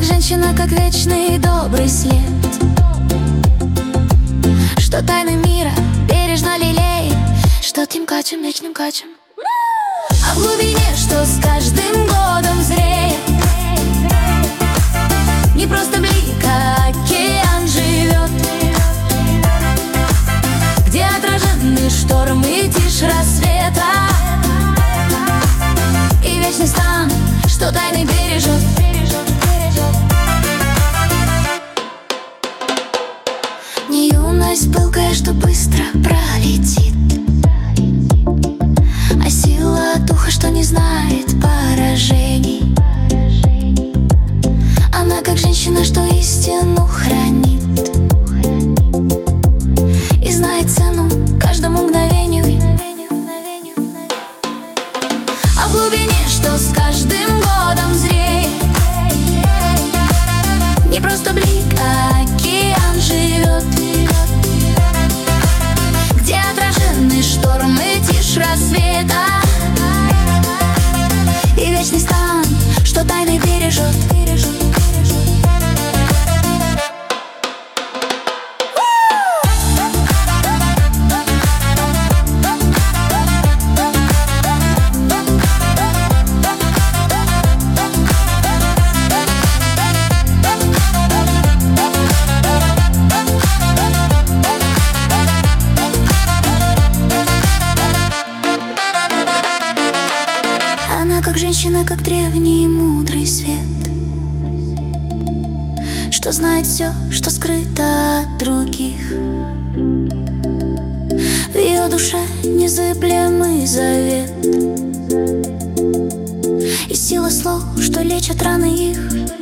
как женщина, как вечный добрый свет, что тайны мира бережно лелеет, что тем качем, вечным качем. А в глубине, что с каждым годом зреет, не просто блик, а океан живет, где отражены штормы, тишь рассвета и вечный стан, что тайны бережет. Не юность пылкая, что быстро пролетит, а сила духа, что не знает поражений. Она как женщина, что истину хранит и знает цену каждому мгновению. А в глубине, что с каждым годом зреет, не просто блик, а океан живет, где отражены штормы, тишь рассвета и вечный стан, что тайны бережет. Она как женщина, как древний мудрый свет, что знает все, что скрыто от других. В ее душе незыблемый завет и сила слов, что лечат раны их.